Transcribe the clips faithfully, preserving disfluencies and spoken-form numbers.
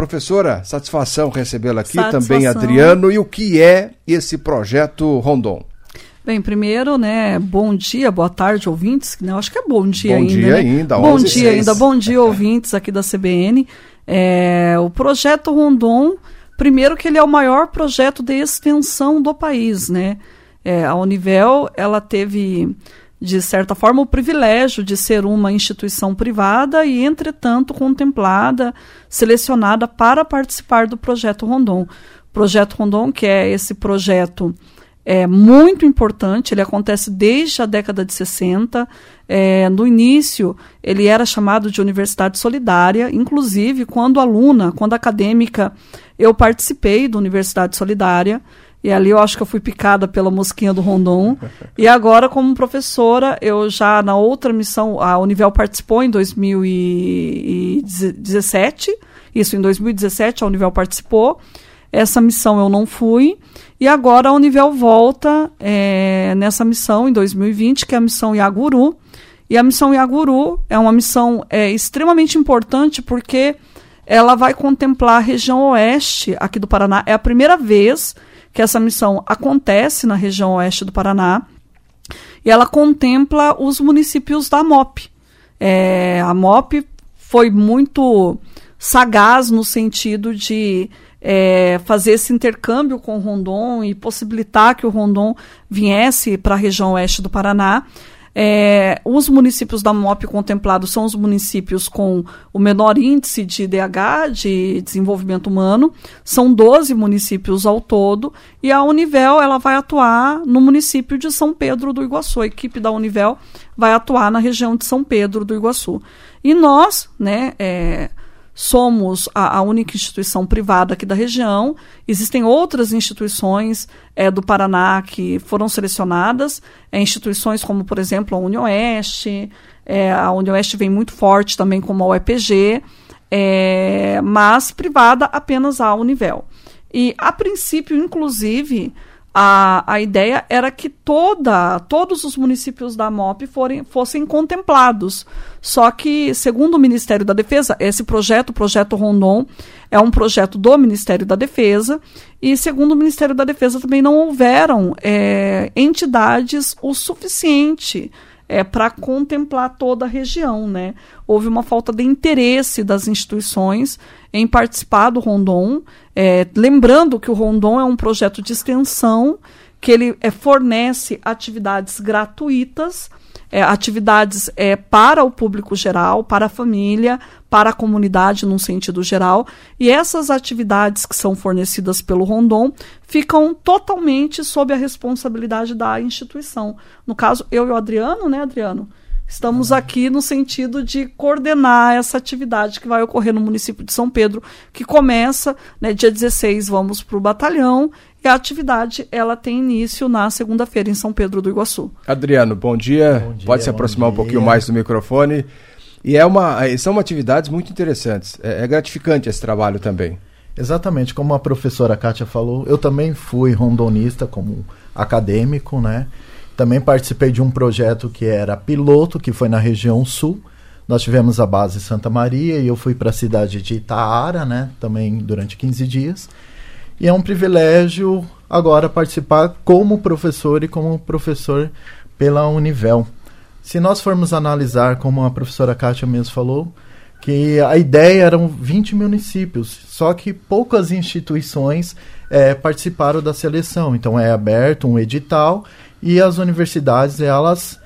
Professora, satisfação recebê-la aqui, satisfação. Também Adriano. E o que é esse projeto Rondon? Bem, primeiro, né, bom dia, boa tarde, ouvintes, né, eu acho que é bom dia bom ainda, dia né? ainda, Bom onze e dia seis. ainda, bom dia, ouvintes aqui da C B N. É, o projeto Rondon, primeiro que ele é o maior projeto de extensão do país, né? É, a Univel, ela teve, de certa forma, o privilégio de ser uma instituição privada e, entretanto, contemplada, selecionada para participar do projeto Rondon. O projeto Rondon, que é esse projeto é muito importante, ele acontece desde a década de sessenta. É, no início, ele era chamado de Universidade Solidária, inclusive, quando aluna, quando acadêmica, eu participei da Universidade Solidária, e ali eu acho que eu fui picada pela mosquinha do Rondon, e agora, como professora, eu já, na outra missão, a Univel participou em dois mil e dezessete, isso, em dois mil e dezessete a Univel participou. Essa missão eu não fui, e agora a Univel volta é, nessa missão em dois mil e vinte, que é a missão Iaguru. E a missão Iaguru é uma missão é, extremamente importante porque ela vai contemplar a região oeste aqui do Paraná. É a primeira vez que essa missão acontece na região oeste do Paraná, e ela contempla os municípios da M O P. É, a M O P foi muito sagaz no sentido de É, fazer esse intercâmbio com o Rondon e possibilitar que o Rondon viesse para a região oeste do Paraná. É, os municípios da M O P contemplados são os municípios com o menor índice de D H, de desenvolvimento humano. São doze municípios ao todo, e a Univel ela vai atuar no município de São Pedro do Iguaçu. A equipe da Univel vai atuar na região de São Pedro do Iguaçu. E nós, né, é, somos a, a única instituição privada aqui da região. Existem outras instituições é, do Paraná que foram selecionadas, é, instituições como, por exemplo, a UniOeste. É, a UniOeste vem muito forte também como a U E P G, é, mas privada apenas a Univel. E, a princípio, inclusive, a, a ideia era que toda, todos os municípios da M O P forem, fossem contemplados. Só que, segundo o Ministério da Defesa, esse projeto, o projeto Rondon, é um projeto do Ministério da Defesa, e, segundo o Ministério da Defesa, também não houveram é, entidades o suficiente é, para contemplar toda a região, né? Houve uma falta de interesse das instituições em participar do Rondon. É, lembrando que o Rondon é um projeto de extensão que ele é, fornece atividades gratuitas, é, atividades é, para o público geral, para a família, para a comunidade num sentido geral, e essas atividades que são fornecidas pelo Rondon ficam totalmente sob a responsabilidade da instituição. No caso, eu e o Adriano, né, Adriano? Estamos aqui no sentido de coordenar essa atividade que vai ocorrer no município de São Pedro, que começa, né, dia dezesseis, vamos para o batalhão, e a atividade ela tem início na segunda-feira em São Pedro do Iguaçu. Adriano, bom dia. Bom dia, Pode se aproximar bom um pouquinho dia. mais do microfone. E é uma, são atividades muito interessantes. É, é gratificante esse trabalho também. Exatamente, como a professora Kátia falou, eu também fui rondonista como acadêmico, né? Também participei de um projeto que era piloto, que foi na região sul. Nós tivemos a base Santa Maria e eu fui para a cidade de Itaara, né? Também durante quinze dias. E é um privilégio agora participar como professor e como professor pela Univel. Se nós formos analisar, como a professora Kátia mesmo falou, que a ideia eram vinte municípios, só que poucas instituições é, participaram da seleção. Então é aberto um edital e as universidades, elas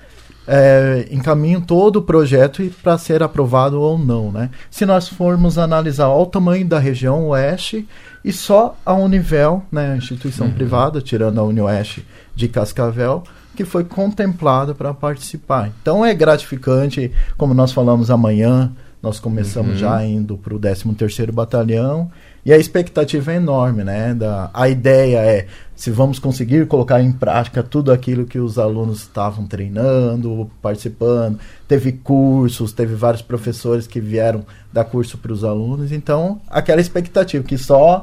é, encaminham todo o projeto para ser aprovado ou não, né? Se nós formos analisar o tamanho da região oeste, e só a Univel, né, a instituição uhum. privada, tirando a UniOeste de Cascavel, que foi contemplada para participar. Então é gratificante, como nós falamos amanhã, nós começamos uhum. já indo para o décimo terceiro Batalhão, e a expectativa é enorme, né? Da, a ideia é se vamos conseguir colocar em prática tudo aquilo que os alunos estavam treinando, participando. Teve cursos, teve vários professores que vieram dar curso para os alunos. Então, aquela expectativa que só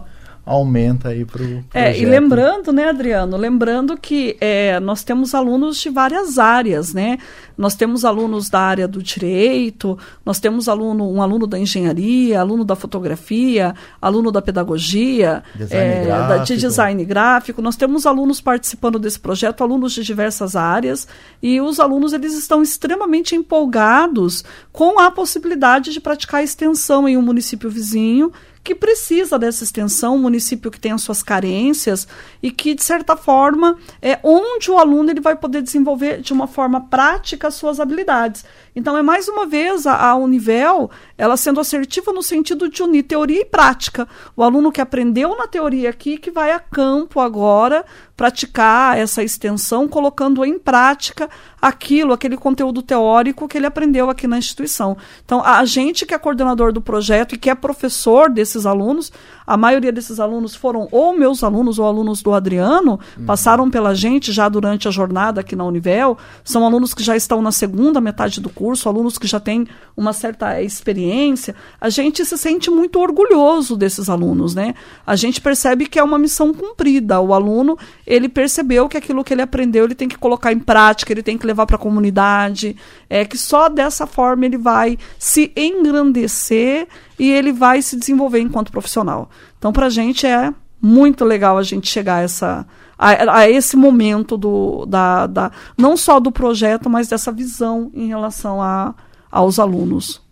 aumenta aí para o projeto. É, e lembrando, né, Adriano, lembrando que é, nós temos alunos de várias áreas, né? Nós temos alunos da área do direito, nós temos aluno, um aluno da engenharia, aluno da fotografia, aluno da pedagogia, design é, da, de design gráfico. Nós temos alunos participando desse projeto, alunos de diversas áreas, e os alunos eles estão extremamente empolgados com a possibilidade de praticar extensão em um município vizinho, que precisa dessa extensão, um município que tem as suas carências e que, de certa forma, é onde o aluno ele vai poder desenvolver de uma forma prática as suas habilidades. Então, é mais uma vez a, a Univel, ela sendo assertiva no sentido de unir teoria e prática. O aluno que aprendeu na teoria aqui, que vai a campo agora praticar essa extensão, colocando em prática aquilo, aquele conteúdo teórico que ele aprendeu aqui na instituição. Então, a gente que é coordenador do projeto e que é professor desses alunos, a maioria desses alunos foram ou meus alunos ou alunos do Adriano, uhum. passaram pela gente já durante a jornada aqui na Univel, são alunos que já estão na segunda metade do curso, alunos que já têm uma certa experiência. A gente se sente muito orgulhoso desses alunos, né? A gente percebe que é uma missão cumprida. O aluno, ele percebeu que aquilo que ele aprendeu, ele tem que colocar em prática, ele tem que levar para a comunidade, é que só dessa forma ele vai se engrandecer e ele vai se desenvolver enquanto profissional. Então, para a gente é muito legal a gente chegar a, essa, a, a esse momento do, da, da, não só do projeto, mas dessa visão em relação a, aos alunos.